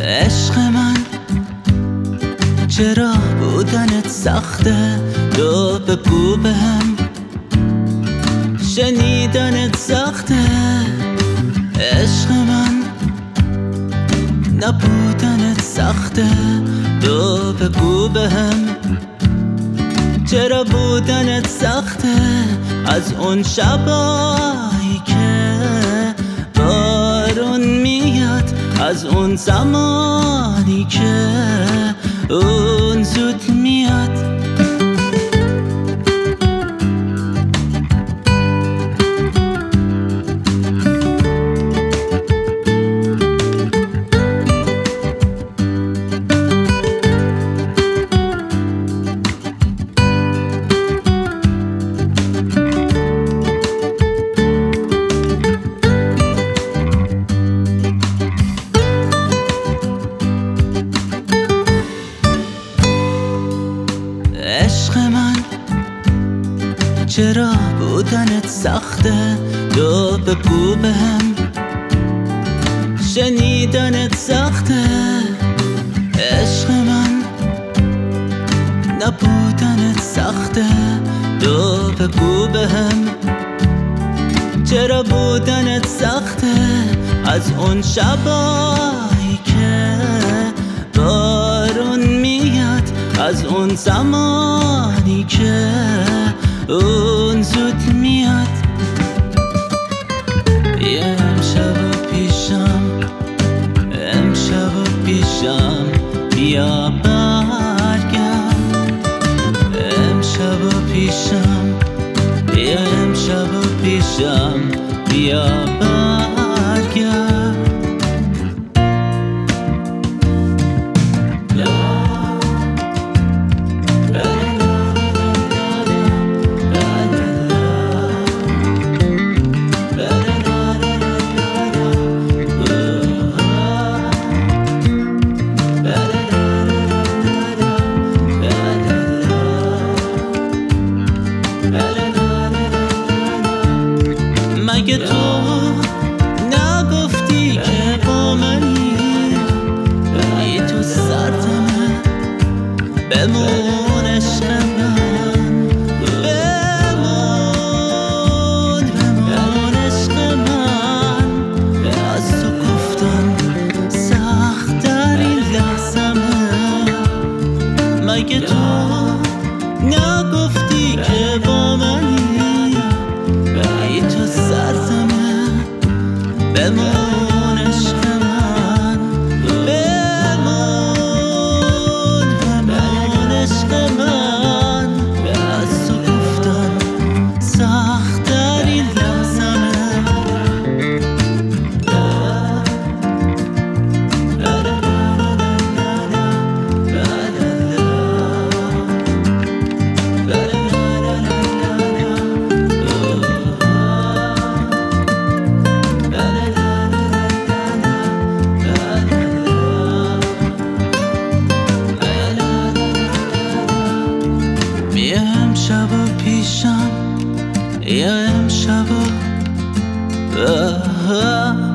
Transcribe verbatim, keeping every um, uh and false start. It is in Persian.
عشق من چرا بودنت سخته؟ تو بگو بهم شنیدنت سخته. عشق من نبودنت سخته. تو بگو بهم چرا بودنت سخته؟ از اون شبایی که بارون میاد، از اون زمانی که اون زود میاد. عشق من چرا بودنت سخته؟ تو بگو بهم شنیدنت سخته. عشق من نبودنت سخته. تو بگو بهم چرا بودنت سخته؟ از اون شبایی که بارون میاد، از اون زمانی که اون زود میاد. یه امشب و پیشم، امشب و پیشم بیا برگم. امشب و پیشم، بیا امشب و پیشم بیا برگم. مگه تو نگفتی که با منی؟ ای تو سرتمه بمون عشق من، بمون بمون عشق من. از تو گفتن سخت در این لحظمه. مگه تو نگفتی که با منی؟ ای تو سرتمه بمون عشق من، بمون بمون عشق من. از تو گفتن سخت در این لحظمه. یه امشب و پیشم، یه امشب و